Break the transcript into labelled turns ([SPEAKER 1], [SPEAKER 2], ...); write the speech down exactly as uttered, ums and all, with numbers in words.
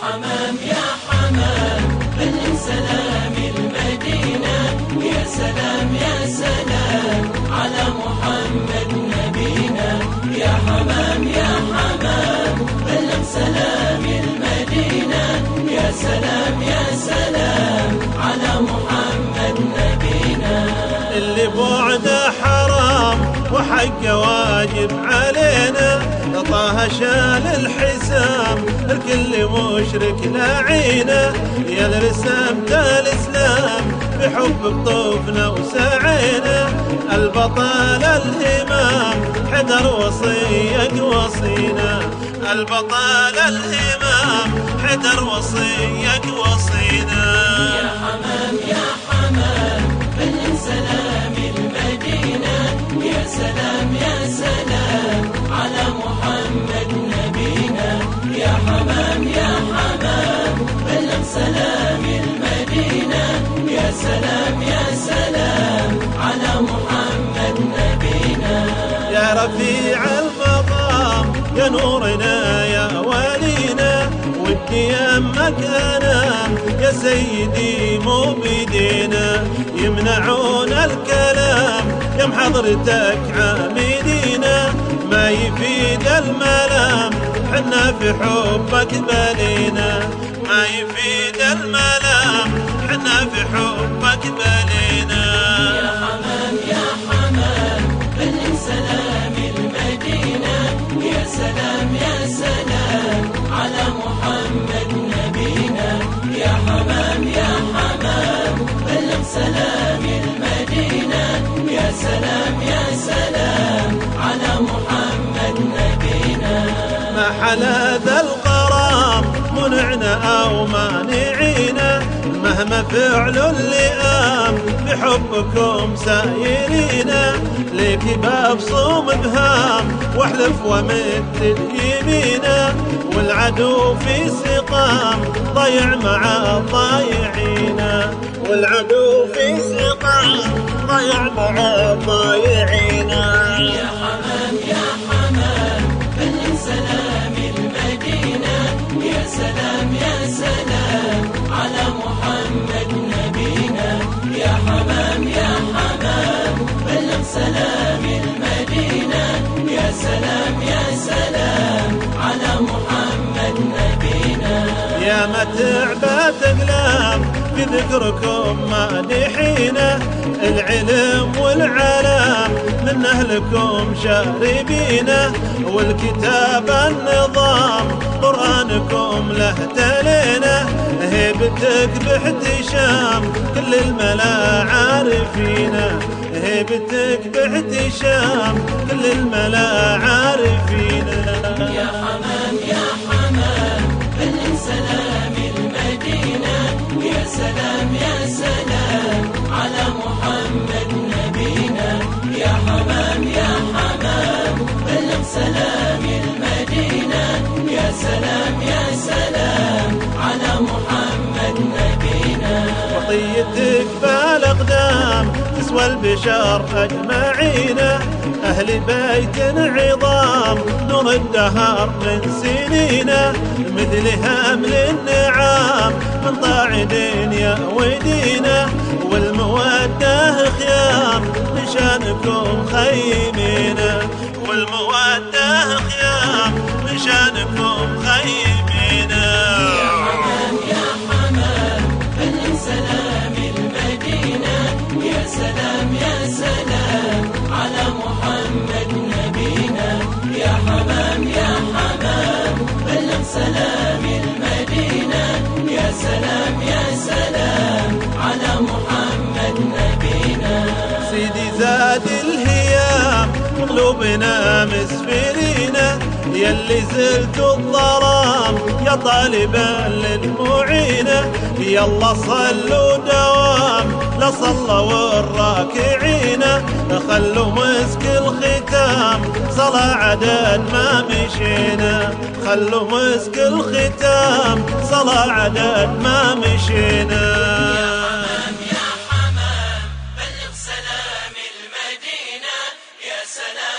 [SPEAKER 1] حمام يا حمام بلغ سلام المدينة، يا سلام يا سلام على محمد نبينا. يا حمام يا حمام بلغ سلام المدينة، يا سلام يا سلام على محمد نبينا.
[SPEAKER 2] اللي بعده حرام وحقه واجب علينا، طه شال الحسام الكل مشرك لعينا. يا رسمت الإسلام بحب بطوفنا وسعينا، البطل الهمام حدر وصيك وصينا، البطل الهمام حدر وصيك وصينا.
[SPEAKER 1] يا حمام يا حمام بلغ سلام المدينة، يا سلام يا سلام على محمد نبينا. يا حمام يا حمام بلغ سلام المدينة، يا سلام يا سلام على محمد نبينا.
[SPEAKER 2] يا رفيع المقام يا نورنا يا ولينا، ودي يمك أنا يا سيدي مو بيدينا. يمنعون الكلام يا محضرتك عامدينا، ما يفيد الملام حنا في حبك بلينا، ما يفيد الملام حنا في حبك بلينا.
[SPEAKER 1] يا حمام يا حمام بلغ سلام المدينة، يا سلام يا سلام على محمد نبينا. يا حمام يا حمام بلغ سلام المدينة، يا سلام يا سلام على محمد نبينا.
[SPEAKER 2] ما حلا ذا الغرام منعنا أو مانعينا، مهما فعل اللئام بحبكم سايرينا. ليك باب صوم بهام واحلف ومد اليمينا، والعدو في سقام ضيع مع الضايعينا، والعدو في سقام ضيع مع الضايعينا.
[SPEAKER 1] يا حمام يا حمام بلغ سلام المدينة، يا سلام يا سلام على محمد نبينا. يا حمام يا حمام بلغ سلام المدينة، يا سلام يا سلام على محمد نبينا.
[SPEAKER 2] يا متعبة أقلام في ذكركم مادحينا، العلم والعلام من أهلكم شاربينا، والكتاب النظام قرآنكم له تلينا. هيبتك باحتشام كل الملا عارفينا، هيبتك باحتشام كل الملا عارفينا.
[SPEAKER 1] يا حمام يا حمام بلغ سلام المدينة، يا سلام يا سلام على محمد نبينا. يا حمام يا حمام بلغ سلام المدينة، يا سلام يا سلام على محمد نبينا.
[SPEAKER 2] وطيتك بالأقدام تسوى البشر أجمعين، أهل بيت عظام نور الدهر من سنينا، مثلها من النعام من طاعدين يا ودينا، والمودة خيام من شانكم خيمينا، والمودة خيام من شانكم خيمينا.
[SPEAKER 1] يا حمام يا حمام بلغ سلام المدينة، يا سلام يا سلام على محمد نبينا. يا حمام يا حمام بلغ سلام المدينة، يا سلام يا سلام على محمد نبينا.
[SPEAKER 2] سيدي زاد الهيام قلوبنا مسفلينا، يلي زلت الظلام يا طالبا للمعينة. يلا صلوا دوام لا صلوا الراكعين، خلوا مسك الختام صلاة عدد ما مشينا، خلوا مسك الختام صلاة عدد ما مشينا.
[SPEAKER 1] يا حمام يا حمام بلغ سلام المدينة، يا سلام